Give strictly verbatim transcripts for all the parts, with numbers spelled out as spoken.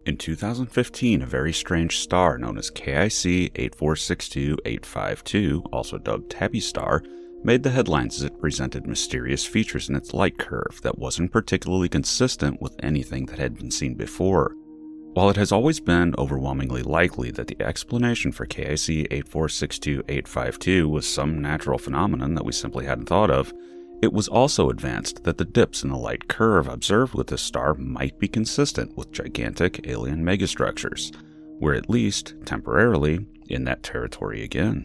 In two thousand fifteen, a very strange star known as K I C eight four six two eight five two, also dubbed Tabby Star, made the headlines as it presented mysterious features in its light curve that wasn't particularly consistent with anything that had been seen before. While it has always been overwhelmingly likely that the explanation for K I C eight four six two eight five two was some natural phenomenon that we simply hadn't thought of, it was also advanced that the dips in the light curve observed with this star might be consistent with gigantic alien megastructures. We're at least, temporarily, in that territory again.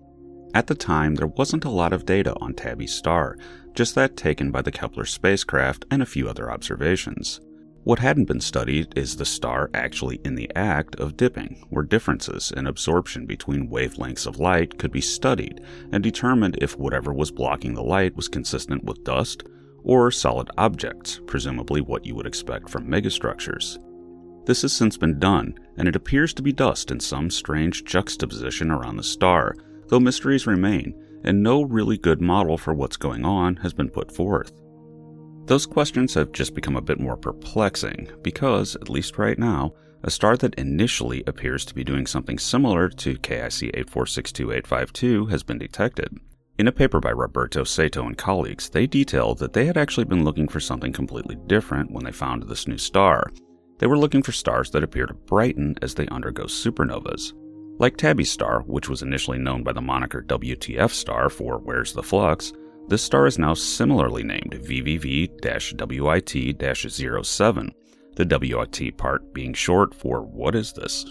At the time, there wasn't a lot of data on Tabby Star, just that taken by the Kepler spacecraft and a few other observations. What hadn't been studied is the star actually in the act of dipping, where differences in absorption between wavelengths of light could be studied and determined if whatever was blocking the light was consistent with dust or solid objects, presumably what you would expect from megastructures. This has since been done, and it appears to be dust in some strange juxtaposition around the star, though mysteries remain, and no really good model for what's going on has been put forth. Those questions have just become a bit more perplexing because, at least right now, a star that initially appears to be doing something similar to K I C eight four six two eight five two has been detected. In a paper by Roberto Sato and colleagues, they detailed that they had actually been looking for something completely different when they found this new star. They were looking for stars that appear to brighten as they undergo supernovas. Like Tabby Star, which was initially known by the moniker W T F star for Where's the Flux, this star is now similarly named V V V W I T zero seven, the W I T part being short for What is this?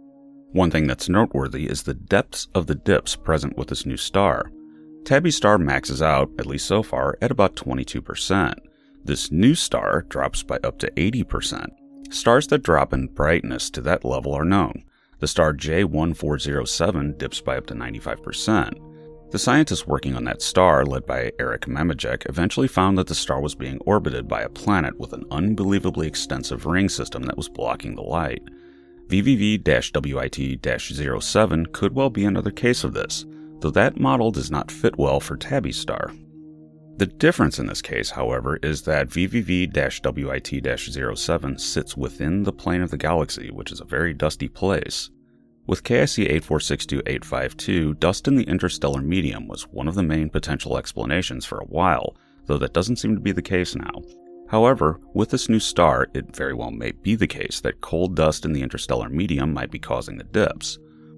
One thing that's noteworthy is the depths of the dips present with this new star. Tabby Star maxes out, at least so far, at about twenty-two percent. This new star drops by up to eighty percent. Stars that drop in brightness to that level are known. The star J one four zero seven dips by up to ninety-five percent. The scientists working on that star, led by Eric Mamajek, eventually found that the star was being orbited by a planet with an unbelievably extensive ring system that was blocking the light. V V V W I T zero seven could well be another case of this, though that model does not fit well for Tabby Star. The difference in this case, however, is that V V V W I T zero seven sits within the plane of the galaxy, which is a very dusty place. With K I C eight four six two eight five two, dust in the interstellar medium was one of the main potential explanations for a while, though that doesn't seem to be the case now. However, with this new star, it very well may be the case that cold dust in the interstellar medium might be causing the dips.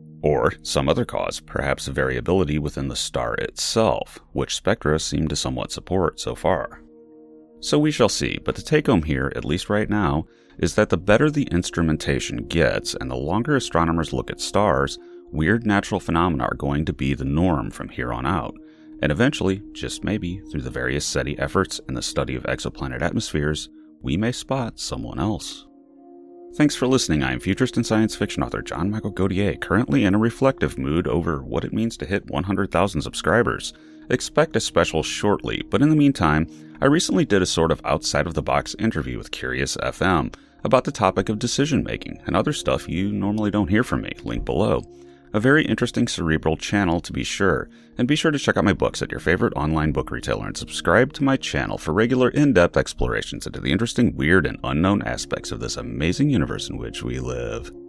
Or some other cause, perhaps variability within the star itself, which spectra seem to somewhat support so far. So we shall see, but the take-home here, at least right now, is that the better the instrumentation gets and the longer astronomers look at stars, weird natural phenomena are going to be the norm from here on out, and eventually, just maybe, through the various SETI efforts and the study of exoplanet atmospheres, we may spot someone else. Thanks for listening. I am futurist and science fiction author John Michael Godier, currently in a reflective mood over what it means to hit one hundred thousand subscribers. Expect a special shortly, but in the meantime, I recently did a sort of outside-of-the-box interview with Curious F M about the topic of decision-making and other stuff you normally don't hear from me, link below. A very interesting cerebral channel to be sure, and be sure to check out my books at your favorite online book retailer and subscribe to my channel for regular in-depth explorations into the interesting, weird, and unknown aspects of this amazing universe in which we live.